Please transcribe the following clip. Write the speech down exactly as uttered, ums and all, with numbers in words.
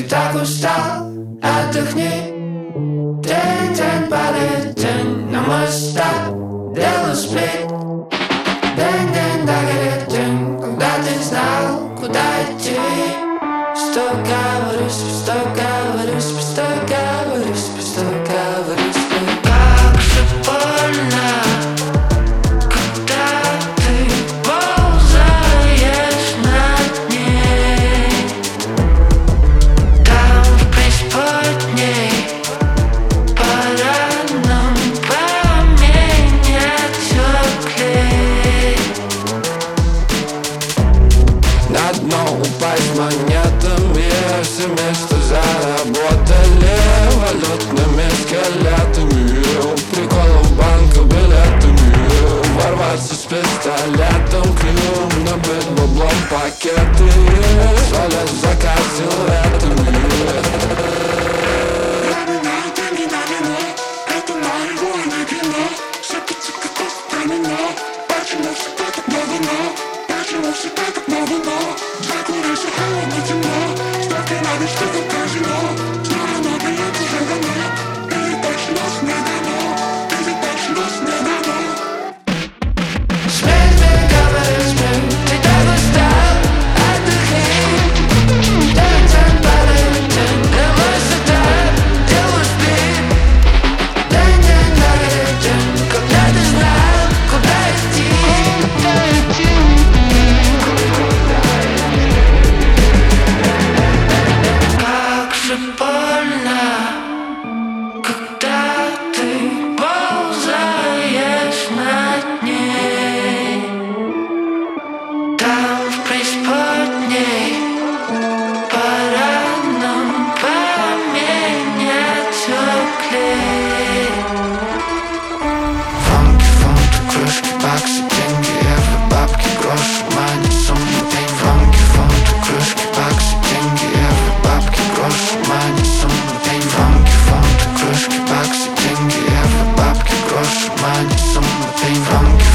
так устал, отдохни. День, день падает тень на мостах, дело сплит. День, день догорит день, когда ты знал, куда идти. Что говоришь, что говоришь, что говоришь, что говоришь. Как же больно, когда ты ползаешь над ней. Там в преисподней пора нам поменять клей. На дно упасть монетами, все вместе заработали валютными скелетами. Приколов банка билетами, ворваться с пистолетом к ним, набить баблом пакеты, свалять заказ силуэтами. Почему всегда так нового? Закурайся, холодно, темно. Ставки на вещь, только казино. Знаю, но билет уже дано. Или дальше нас не дано. Или дальше нас не дано. Смей, смей, говори, смей, ты так устал, отдохни. День, день падает тень на мостах, дело сплит. День, день догорит день, когда ты знал, куда идти. Как же больно, когда ты ползаешь над ней. Там в преисподней пора нам поменять клей. Фанки, фунты, кружки, баксы, деньги, евро, бабки, гроши, мани, суммы, день. Фанки, фунты, кружки, баксы, деньги, евро, бабки, гроши, мани, суммы, день. Фанки, фунты, кружки, баксы, деньги, евро, бабки, гроши, мани, суммы, день. Фанки,